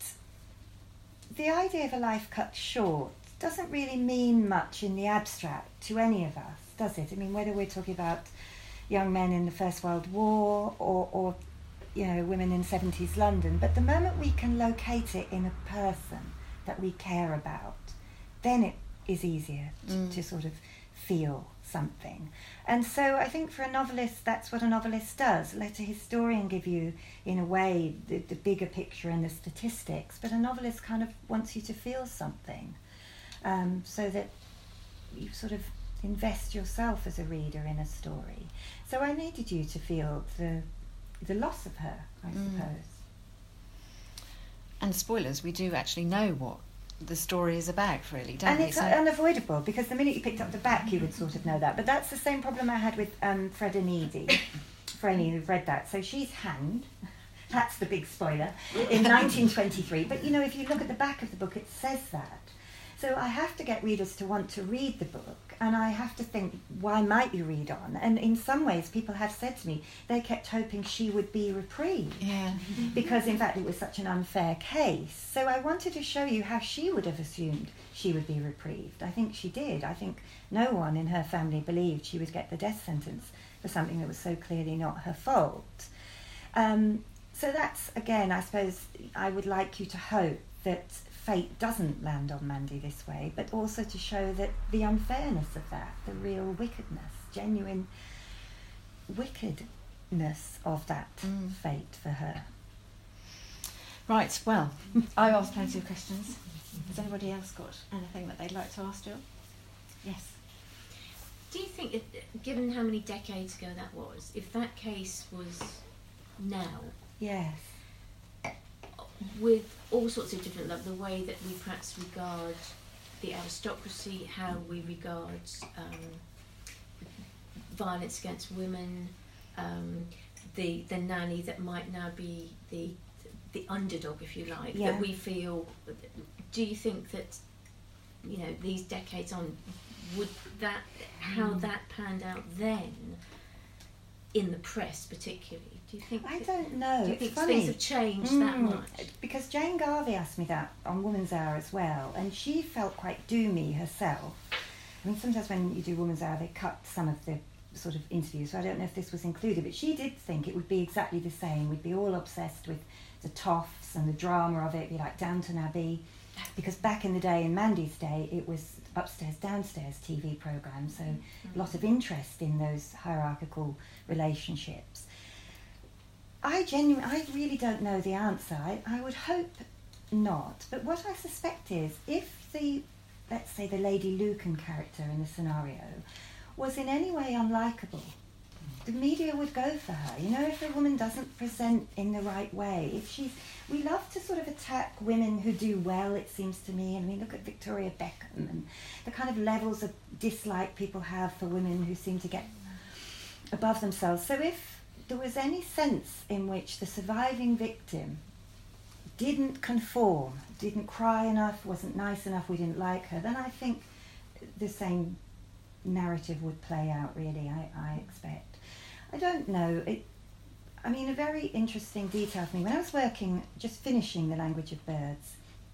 the idea of a life cut short doesn't really mean much in the abstract to any of us, does it? I mean, whether we're talking about young men in the First World War or, or you know, women in seventies London, but the moment we can locate it in a person that we care about, then it is easier to, mm. to sort of feel something. And so I think for a novelist, that's what a novelist does. Let a historian give you, in a way, the, the bigger picture and the statistics, but a novelist kind of wants you to feel something, um, so that you sort of invest yourself as a reader in a story. So I needed you to feel the the loss of her, I Mm. suppose. And spoilers, we do actually know what the story is about, really, don't And we? it's So- unavoidable, because the minute you picked up the back you would sort of know that. But that's the same problem I had with um, Fred and Edie, for any who've read that. So she's hanged, that's the big spoiler, in nineteen twenty-three. But you know, if you look at the back of the book, it says that. So I have to get readers to want to read the book, and I have to think, why might you read on? And in some ways, people have said to me, they kept hoping she would be reprieved, Yeah. because in fact it was such an unfair case. So I wanted to show you how she would have assumed she would be reprieved. I think she did. I think no one in her family believed she would get the death sentence for something that was so clearly not her fault. Um, so that's, again, I suppose I would like you to hope that fate doesn't land on Mandy this way, but also to show that the unfairness of that, the real wickedness, genuine wickedness of that Mm. fate for her. Right, well, I asked plenty of questions. Has anybody else got anything that they'd like to ask Jill? Yes. Do you think, that, given how many decades ago that was, if that case was now, Yes. with all sorts of different, like the way that we perhaps regard the aristocracy, how we regard um, violence against women, um, the the nanny that might now be the the underdog, if you like, Yeah. that we feel. Do you think that, you know, these decades on, would that how that panned out then, in the press particularly? Do you think? I that- don't know. Do you it's think funny. things have changed that Mm, much? Because Jane Garvey asked me that on Woman's Hour as well, and she felt quite doomy herself. I mean, sometimes when you do Woman's Hour, they cut some of the sort of interviews, so I don't know if this was included, but she did think it would be exactly the same. We'd be all obsessed with the toffs and the drama of it, it'd be like Downton Abbey, because back in the day, in Mandy's day, it was upstairs, downstairs T V programme, so a lot of interest in those hierarchical relationships. I genuinely, I really don't know the answer. I, I would hope not. But what I suspect is, if the, let's say, the Lady Lucan character in the scenario was in any way unlikable, the media would go for her. You know, if a woman doesn't present in the right way, if she's, we love to sort of attack women who do well, it seems to me. I mean, look at Victoria Beckham and the kind of levels of dislike people have for women who seem to get above themselves. So if there was any sense in which the surviving victim didn't conform, didn't cry enough, wasn't nice enough, we didn't like her, then I think the same narrative would play out, really, I, I expect. I don't know. It, I mean, a very interesting detail for me, when I was working, just finishing The Language of Birds,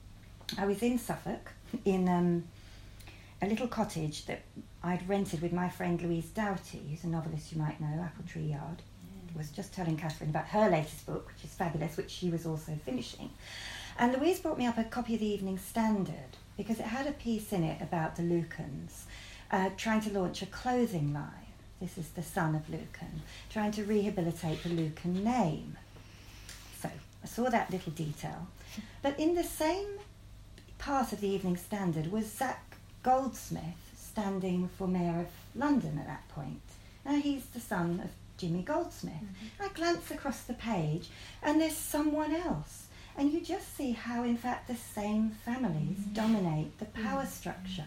I was in Suffolk, in um, a little cottage that I'd rented with my friend Louise Doughty, who's a novelist you might know, Apple Tree Yard. Was just telling Catherine about her latest book, which is fabulous, which she was also finishing. And Louise brought me up a copy of the Evening Standard, because it had a piece in it about the Lucans, uh, trying to launch a clothing line. This is the son of Lucan, trying to rehabilitate the Lucan name. So I saw that little detail. But in the same part of the Evening Standard was Zach Goldsmith, standing for Mayor of London at that point. Now he's the son of Jimmy Goldsmith. Mm-hmm. I glance across the page and there's someone else. And you just see how, in fact, the same families mm-hmm. dominate the power mm-hmm. structure.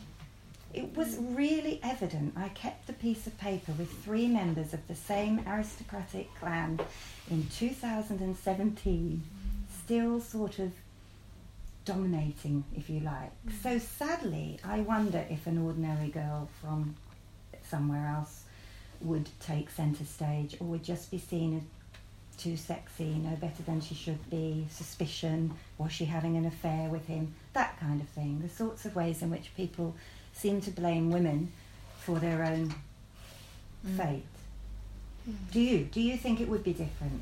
It was really evident. I kept the piece of paper with three members of the same aristocratic clan in two thousand seventeen, still sort of dominating, if you like. Mm-hmm. So sadly, I wonder if an ordinary girl from somewhere else would take centre stage, or would just be seen as too sexy, no better than she should be, suspicion, was she having an affair with him, that kind of thing. The sorts of ways in which people seem to blame women for their own mm. fate. Mm. Do you? Do you think it would be different?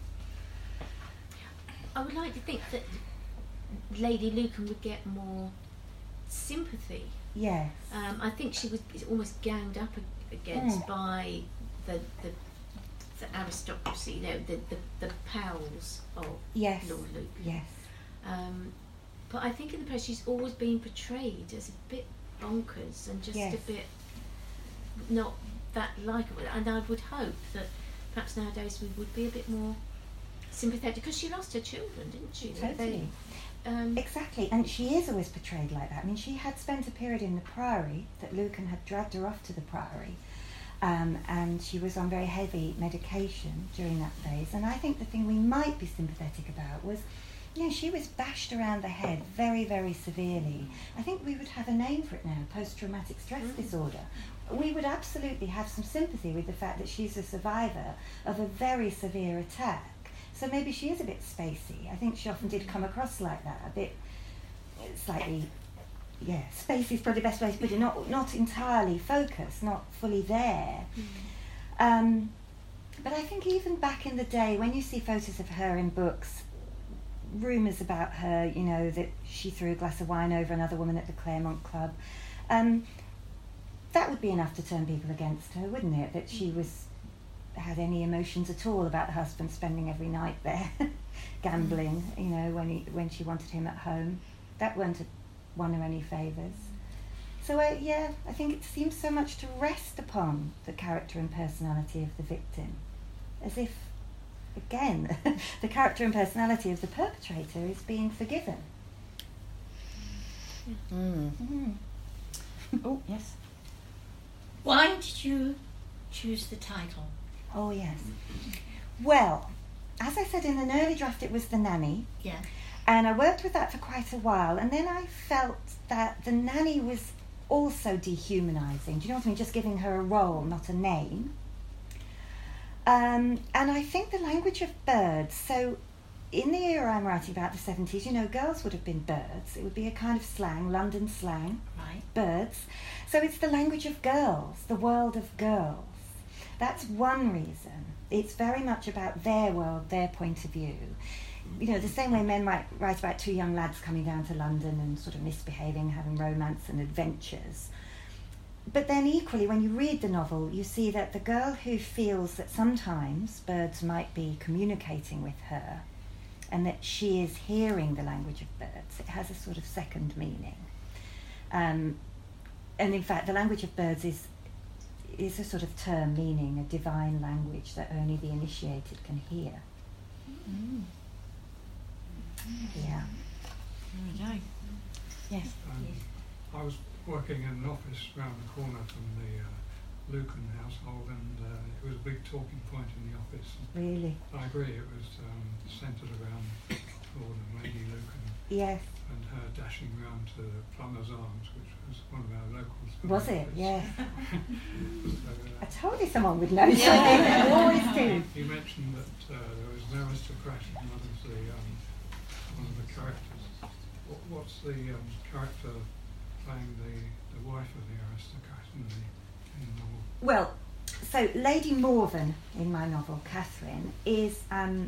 I would like to think that Lady Lucan would get more sympathy Yes. Um, I think she was almost ganged up against Mm. by the, the the aristocracy, you know, the, the, the pals of Yes. Lord Luke. Yes. Um, but I think in the press she's always been portrayed as a bit bonkers and just Yes. a bit not that likeable. And I would hope that perhaps nowadays we would be a bit more sympathetic, because she lost her children, didn't she? They- Totally. um, Exactly, and she is always portrayed like that. I mean, she had spent a period in the Priory, that Lucan had dragged her off to the Priory, um, and she was on very heavy medication during that phase. And I think the thing we might be sympathetic about was, you know, she was bashed around the head very, very severely. I think we would have a name for it now, post-traumatic stress Mm. disorder. We would absolutely have some sympathy with the fact that she's a survivor of a very severe attack. So maybe she is a bit spacey. I think she often did come across like that, a bit slightly, yeah, spacey is probably the best way to put it, not, not entirely focused, not fully there. Um, but I think even back in the day, when you see photos of her in books, rumours about her, you know, that she threw a glass of wine over another woman at the Claremont Club, um, that would be enough to turn people against her, wouldn't it? That she was had any emotions at all about her husband spending every night there gambling, you know, when he when she wanted him at home. That wouldn't have won her any favours. So I, yeah, I think it seems so much to rest upon the character and personality of the victim, as if, again, the character and personality of the perpetrator is being forgiven. Mm. Mm. Oh, yes. Why did you choose the title? Oh, yes. Well, as I said, in an early draft it was The Nanny, Yeah. and I worked with that for quite a while, and then I felt that The Nanny was also dehumanising. Do you know what I mean? Just giving her a role, not a name. Um, and I think the language of birds, so in the era I'm writing about, the seventies, you know, girls would have been birds. It would be a kind of slang, London slang, Right. birds. So it's the language of girls, the world of girls. That's one reason. It's very much about their world, their point of view. You know, the same way men might write about two young lads coming down to London and sort of misbehaving, having romance and adventures. But then equally, when you read the novel, you see that the girl who feels that sometimes birds might be communicating with her and that she is hearing the language of birds, it has a sort of second meaning. Um, and in fact, the language of birds is is a sort of term meaning a divine language that only the initiated can hear. Mm. Yeah. There we go. Yes. Um, I was working in an office round the corner from the uh, Lucan household, and uh, it was a big talking point in the office. Really? I agree, it was um, centred around Lord and Lady Lucan Yes. and her dashing round to the Plumber's Arms, which was one of our locals. Was it? Yes. So, I uh, told you someone would know. I always do. you mentioned that uh, there was an aristocrat and one of the um, one of the characters. What, what's the um, character playing the, the wife of the aristocrat in the, in the novel? Well, so Lady Morven in my novel, Catherine, is, um,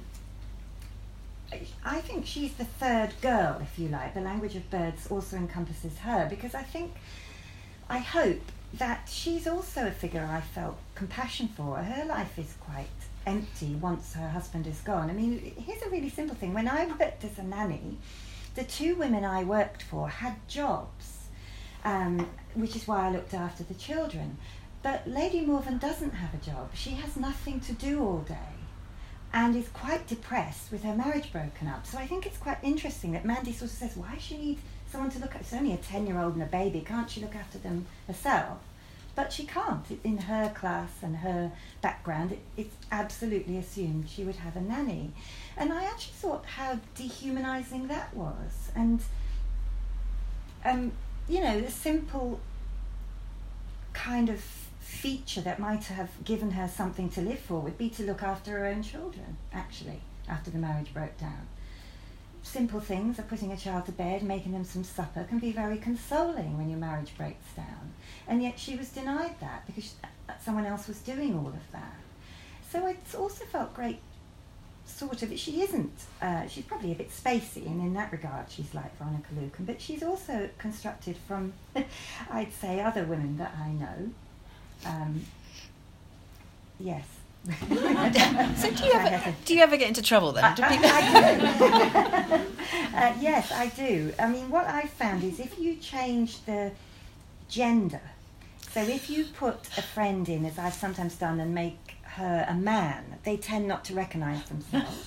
I think she's the third girl, if you like. The language of birds also encompasses her, because I think, I hope that she's also a figure I felt compassion for. Her life is quite empty once her husband is gone. I mean, here's a really simple thing. When I worked as a nanny, the two women I worked for had jobs, um, which is why I looked after the children. But Lady Morven doesn't have a job. She has nothing to do all day and is quite depressed with her marriage broken up. So I think it's quite interesting that Mandy sort of says, why does she need someone to look at? It's only a ten-year-old and a baby. Can't she look after them herself? But she can't. In her class and her background, it, it's absolutely assumed she would have a nanny. And I actually thought how dehumanising that was. And, um, you know, the simple kind of feature that might have given her something to live for would be to look after her own children, actually, after the marriage broke down. Simple things of putting a child to bed, making them some supper, can be very consoling when your marriage breaks down. And yet she was denied that because someone else was doing all of that. So I also felt great sort of, she isn't, uh, she's probably a bit spacey, and in that regard she's like Veronica Lucan, but she's also constructed from, I'd say, other women that I know. Um, yes. So do you ever do you ever get into trouble then? I, Do I, people- I do. uh, yes, I do. I mean, what I've found is if you change the gender, so if you put a friend in, as I've sometimes done, and make her a man, they tend not to recognise themselves.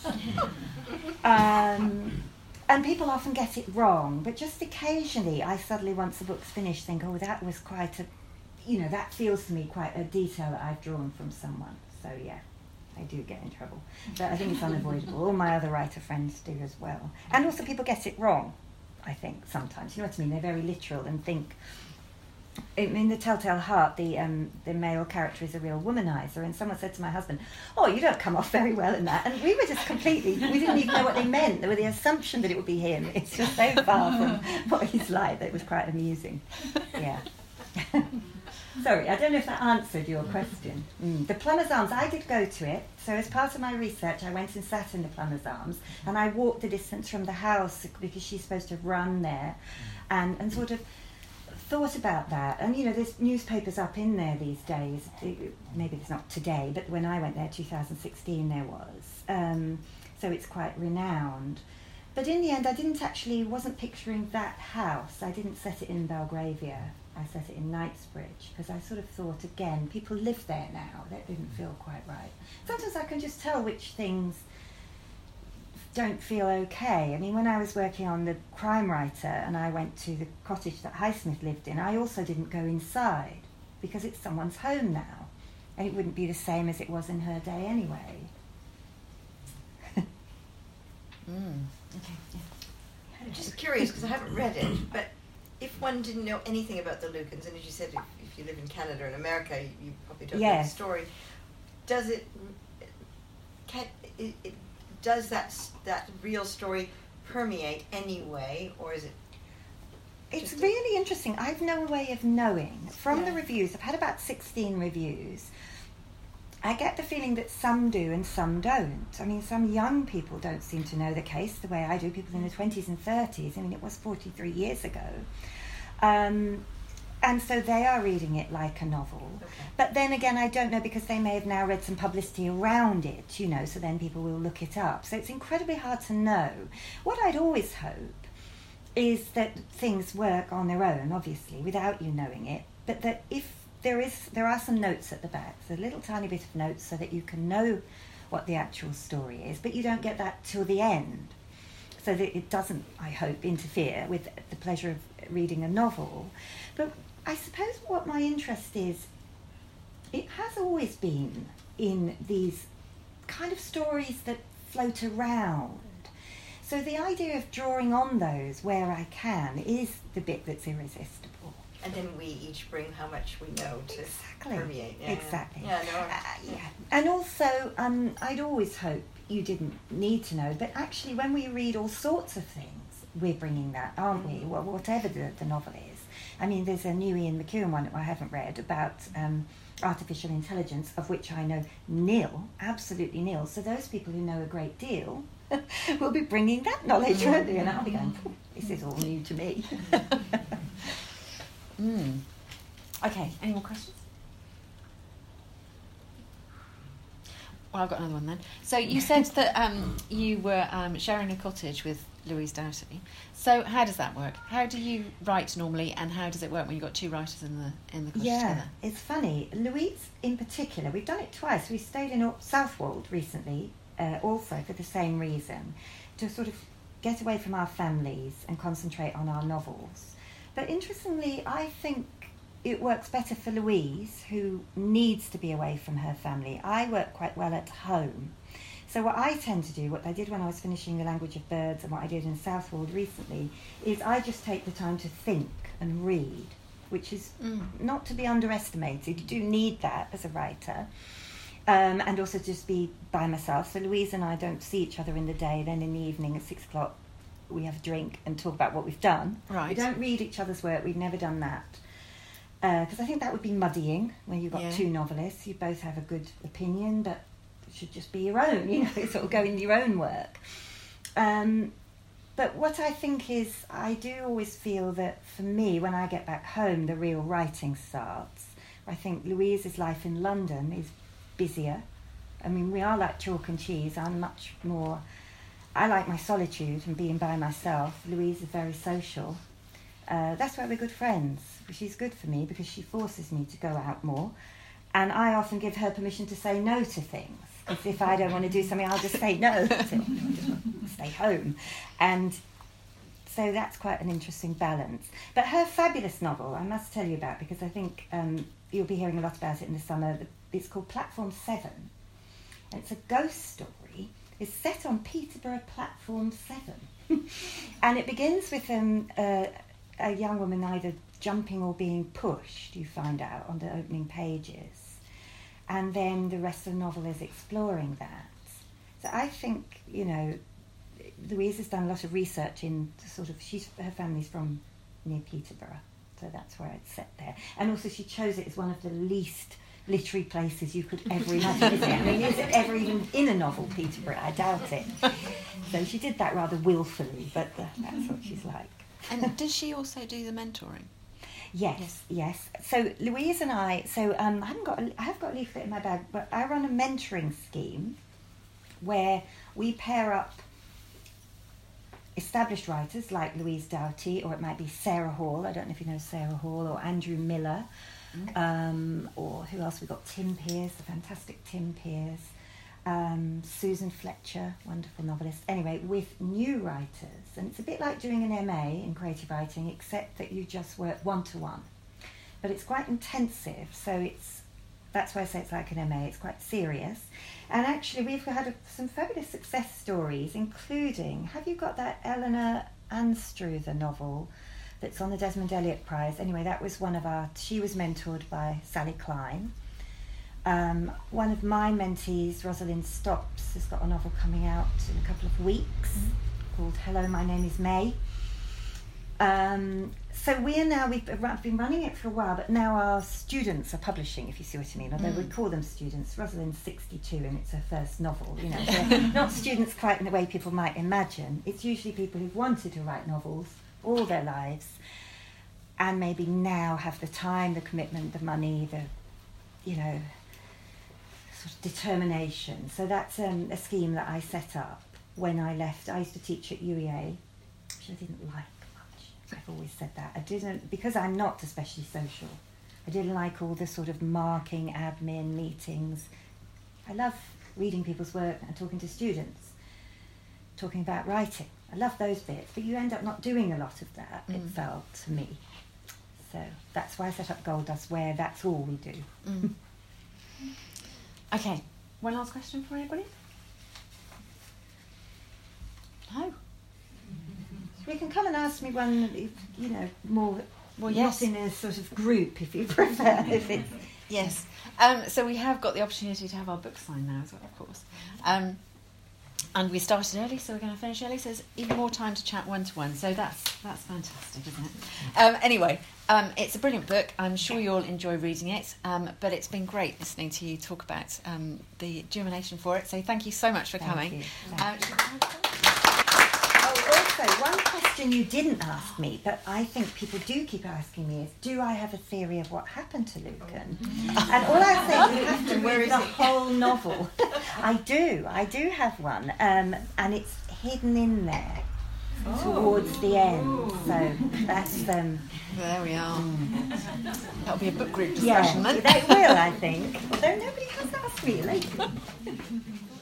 um, and people often get it wrong, but just occasionally I suddenly, once the book's finished, think, oh, that was quite a, you know, that feels to me quite a detail that I've drawn from someone. So yeah, I do get in trouble. But I think it's unavoidable. All my other writer friends do as well. And also people get it wrong, I think, sometimes. You know what I mean? They're very literal and think, in The Telltale Heart, the um, the male character is a real womanizer, and someone said to my husband, oh, you don't come off very well in that. And we were just completely, we didn't even know what they meant. There was the assumption that it would be him. It's just so far from what he's like that it was quite amusing. Yeah. Sorry, I don't know if that answered your question. Mm. The Plumber's Arms, I did go to it. So as part of my research, I went and sat in the Plumber's Arms, and I walked the distance from the house because she's supposed to have run there, and, and sort of thought about that. And, you know, there's newspapers up in there these days. Maybe there's not today, but when I went there, two thousand sixteen, there was. Um, so it's quite renowned. But in the end, I didn't actually, wasn't picturing that house. I didn't set it in Belgravia. I set it in Knightsbridge because I sort of thought, again, people live there now. That didn't feel quite right. Sometimes I can just tell which things don't feel okay. I mean, when I was working on The Crime Writer and I went to the cottage that Highsmith lived in, I also didn't go inside because it's someone's home now and it wouldn't be the same as it was in her day anyway. Mm. Okay. Yeah. I'm just curious because I haven't read it, but if one didn't know anything about the Lucans, and as you said, if, if you live in Canada and America, you, you probably don't know Yes. the story. Does it? Can it, it? Does that s- that real story permeate anyway, or is it? It's just a- really interesting. I've no way of knowing. From the Yeah. reviews, I've had about sixteen reviews. I get the feeling that some do and some don't. I mean, some young people don't seem to know the case the way I do, people in their twenties and thirties. I mean, it was forty-three years ago. Um, and so they are reading it like a novel. Okay. But then again, I don't know because they may have now read some publicity around it, you know, so then people will look it up. So it's incredibly hard to know. What I'd always hope is that things work on their own, obviously, without you knowing it, but that if there is, there are some notes at the back, so a little tiny bit of notes so that you can know what the actual story is, but you don't get that till the end, so that it doesn't, I hope, interfere with the pleasure of reading a novel. But I suppose what my interest is, it has always been in these kind of stories that float around. So the idea of drawing on those where I can is the bit that's irresistible. And then we each bring how much we know to Exactly. permeate. Yeah, Exactly. Yeah, no. Uh, yeah. And also, um, I'd always hope you didn't need to know, but actually when we read all sorts of things, we're bringing that, aren't we? Well, whatever the, the novel is. I mean, there's a new Ian McEwan one that I haven't read about um, artificial intelligence, of which I know nil, absolutely nil. So those people who know a great deal will be bringing that knowledge, won't they? And I'll be going, "Oh, this is all new to me." Mm. Okay, any more questions? Well, I've got another one then. So you said that um, you were um, sharing a cottage with Louise Doughty. So how does that work? How do you write normally, and how does it work when you've got two writers in the in the cottage Yeah, together? it's funny. Louise, in particular, we've done it twice. We stayed in Southwold recently, uh, also for the same reason, to sort of get away from our families and concentrate on our novels. But interestingly, I think it works better for Louise, who needs to be away from her family. I work quite well at home. So what I tend to do, what I did when I was finishing The Language of Birds and what I did in Southwold recently, is I just take the time to think and read, which is Mm. not to be underestimated. You do need that as a writer. Um, and also just be by myself. So Louise and I don't see each other in the day. Then in the evening at six o'clock, we have a drink and talk about what we've done. Right. We don't read each other's work. We've never done that. Because uh, I think that would be muddying when you've got Yeah. two novelists. You both have a good opinion, but should just be your own, you know, sort of go in your own work. Um, but what I think is, I do always feel that for me, when I get back home, the real writing starts. I think Louise's life in London is busier. I mean, we are like chalk and cheese. I'm much more, I like my solitude and being by myself. Louise is very social. Uh, that's why we're good friends. She's good for me because she forces me to go out more. And I often give her permission to say no to things. If, if I don't want to do something, I'll just say no. To stay home. And so that's quite an interesting balance. But her fabulous novel, I must tell you about, because I think um, you'll be hearing a lot about it in the summer. It's called Platform seven. And it's a ghost story. It's set on Peterborough Platform seven. And it begins with um, uh, a young woman either jumping or being pushed, you find out, on the opening pages. And then the rest of the novel is exploring that. So I think, you know, Louise has done a lot of research in sort of, she's, her family's from near Peterborough, so that's where it's set there. And also she chose it as one of the least literary places you could ever imagine, is it? I mean, is it ever even in a novel, Peterborough? I doubt it. So she did that rather willfully, but uh, that's what she's like. And does she also do the mentoring? Yes, yes. So Louise and I, so um, I haven't got, a, I have got a leaflet in my bag, but I run a mentoring scheme where we pair up established writers like Louise Doughty, or it might be Sarah Hall. I don't know if you know Sarah Hall, or Andrew Miller, mm-hmm. um, or who else? We've got Tim Pearce, the fantastic Tim Pearce, um, Susan Fletcher, wonderful novelist. Anyway, with new writers, and it's a bit like doing an M A in creative writing, except that you just work one-to-one. But it's quite intensive, so it's that's why I say it's like an M A, it's quite serious. And actually we've had a, some fabulous success stories, including, have you got that Eleanor Anstruther novel that's on the Desmond Elliott Prize? Anyway, that was one of our, she was mentored by Sally Klein. Um, one of my mentees, Rosalind Stopps, has got a novel coming out in a couple of weeks mm-hmm. called Hello, My Name is May. Um, so we are now, we've been running it for a while, but now our students are publishing, if you see what I mean, although mm. we call them students. Rosalind's sixty-two and it's her first novel, you know. So not students quite in the way people might imagine. It's usually people who've wanted to write novels all their lives and maybe now have the time, the commitment, the money, the, you know, sort of determination. So that's um, a scheme that I set up when I left. I used to teach at U E A, which I didn't like. I've always said that. I didn't, because I'm not especially social, I didn't like all the sort of marking, admin, meetings. I love reading people's work and talking to students, talking about writing. I love those bits, but you end up not doing a lot of that, mm. it felt to me. So that's why I set up Gold Dust, where that's all we do. Mm. Okay, one last question for anybody? No? You can come and ask me one, you know, more, well, yes. not in a sort of group, if you prefer. if it's yes. Um, so we have got the opportunity to have our book signed now as well, of course. Um, and we started early, so we're going to finish early. So there's even more time to chat one-to-one. So that's that's fantastic, isn't it? Um, anyway, um, it's a brilliant book. I'm sure you'll enjoy reading it. Um, but it's been great listening to you talk about um, the germination for it. So thank you so much for thank coming. You. Um, So one question you didn't ask me, but I think people do keep asking me is, do I have a theory of what happened to Lucan? And all I say, you have to read the whole novel. I do, I do have one, um, and it's hidden in there oh. towards the end. So that's um. There we are. Mm. That'll be a book group discussion yeah, then. They will, I think. Although nobody has asked me lately.